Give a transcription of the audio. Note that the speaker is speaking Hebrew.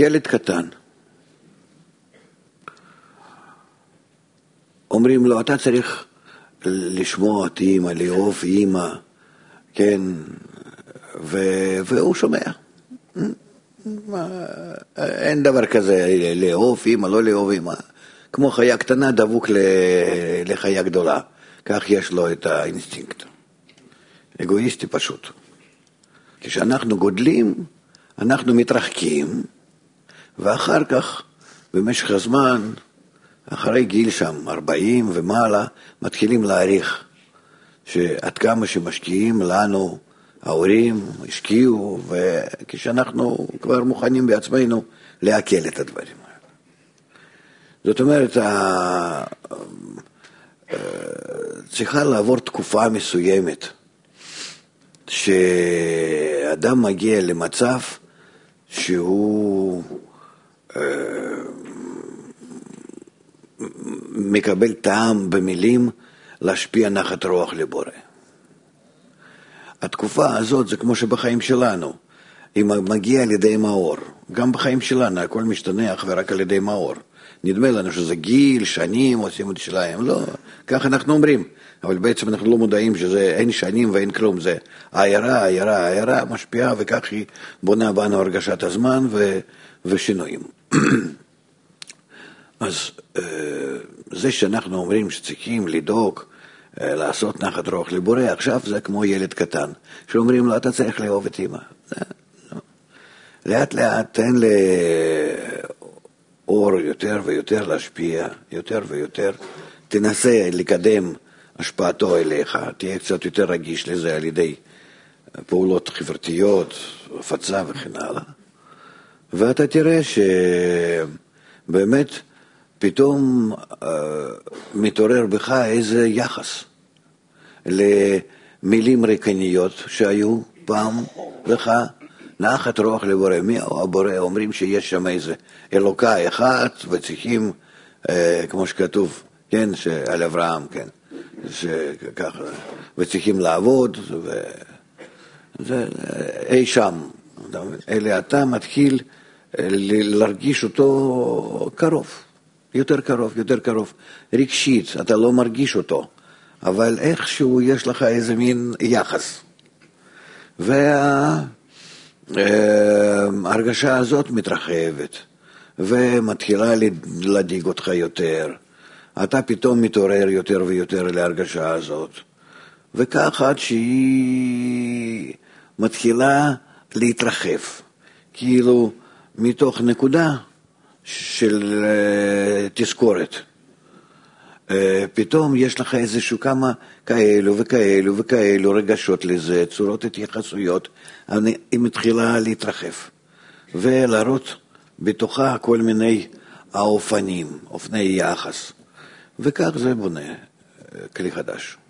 ילד קטן, אומרים לו, אתה צריך לשמוע את אמא, לאהוב אמא, כן, והוא שומע. אין דבר כזה, לאהוב אמא, לא לאהוב אמא. כמו חיה קטנה דבוק לחיה גדולה. כך יש לו את האינסטינקט. אגואיסטי פשוט. כשאנחנו גודלים, אנחנו מתרחקים, ואחר כך, במשך הזמן, אחרי גיל שם, 40 ומעלה, מתחילים להעריך שעד כמה שמשקיעים לנו, ההורים השקיעו, וכשאנחנו כבר מוכנים בעצמנו להקל את הדברים. זאת אומרת, צריכה לעבור תקופה מסוימת, שאדם מגיע למצב שהוא מקבל טעם במילים להשפיע נחת רוח לבורא. התקופה הזאת זה כמו שבחיים שלנו, היא מגיעה על ידי מאור. גם בחיים שלנו הכל משתנה אך ורק על ידי מאור. נדמה לנו שזה גיל, שנים, עושים את שלהם. לא, כך אנחנו אומרים. אבל בעצם אנחנו לא מודעים שזה אין שנים ואין כלום. זה העיירה משפיעה, וכך היא בונה בנו הרגשת הזמן ושינויים. אז זה שאנחנו אומרים שצריכים לדאוג, לעשות נחת רוח לבורא, עכשיו זה כמו ילד קטן, שאומרים לו, אתה צריך לאהוב את אמא. לאט לאט תן לאור יותר ויותר להשפיע, יותר ויותר, תנסה לקדם השפעתו אליך, תהיה קצת יותר רגיש לזה על ידי פעולות חברתיות, הפצה וכן הלאה, ואתה תראה שבאמת פתאום מתעורר בך איזה יחס למילים ריקניות שהיו פעם לך נחת רוח לבורא. מי הבורא? אומרים שיש שם איזה אלוקה אחת וצריכים, כמו שכתוב, כן, על אברהם, כן, שככה, וצריכים לעבוד, וזה אי שם. אלא אתה מתחיל להרגיש אותו קרוב. יותר קרוב, רגשית, אתה לא מרגיש אותו, אבל איכשהו יש לך איזה מין יחס. וההרגשה הזאת מתרחבת, ומתחילה להדאיג אותך יותר. אתה פתאום מתעורר יותר ויותר להרגשה הזאת. וכך עד שהיא מתחילה להתרחב, כאילו מתוך נקודה, של תזכורת. פתאום יש לך איזשהו כמה כאלו רגשות לזה, צורות התייחסויות, היא מתחילה להתרחב, ולהראות בתוכה כל מיני אופני יחס, וכך זה בונה כלי חדש.